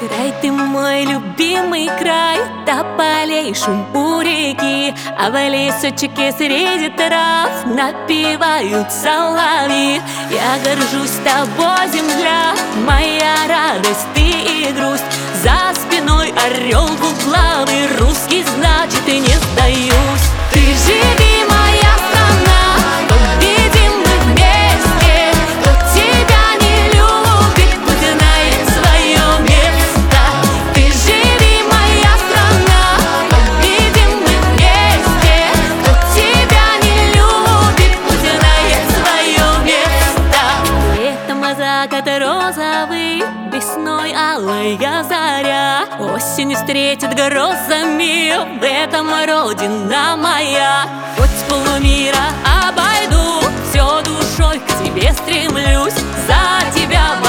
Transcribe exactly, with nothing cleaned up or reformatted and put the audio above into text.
Край ты мой любимый край, тополей шум у реки, а в лесочке среди трав напевают соловьи. Я горжусь тобой, земля, моя радость, ты и грусть. За спиной орел двуглавый, русский, значит, и не сдаюсь. Ты живи, моя страна, победим мы вместе. Кто тебя не любит, пусть знает свое место. Ты живи, моя страна, победим мы вместе. Кто тебя не любит, пусть знает свое место. Летом закат розовый, весной алая заря, осень встретит грозами, в этом родина моя. Хоть полмира обойду, все душой к тебе стремлюсь, за тебя